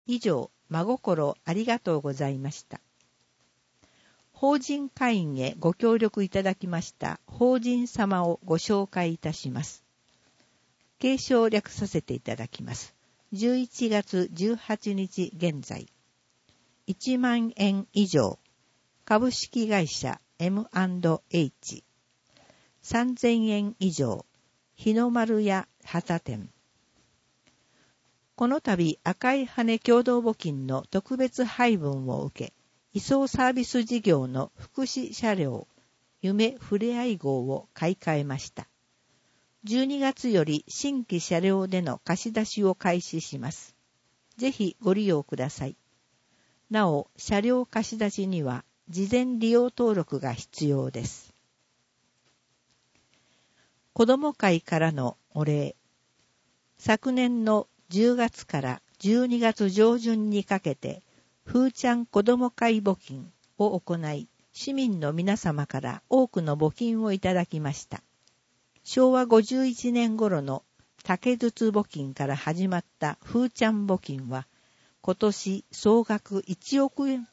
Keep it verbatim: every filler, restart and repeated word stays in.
以上、真心ありがとうございました。法人会員へご協力いただきました法人様をご紹介いたします。継承略させていただきます。じゅういちがつじゅうはちにち現在、いちまんえん以上、株式会社 エムアンドエイチ、さんぜんえん以上、日の丸屋旗店。この度赤い羽共同募金の特別配分を受け、移送サービス事業の福祉車両、夢ふれあい号を買い替えました。じゅうにがつより新規車両での貸し出しを開始します。ぜひご利用ください。なお、車両貸し出しには事前利用登録が必要です。子ども会からのお礼。昨年のじゅうがつからじゅうにがつ上旬にかけて、ふーちゃん子ども会募金を行い、市民の皆様から多くの募金をいただきました。しょうわごじゅういちねん頃の竹筒募金から始まったふーちゃん募金は、今年総額いちおくえん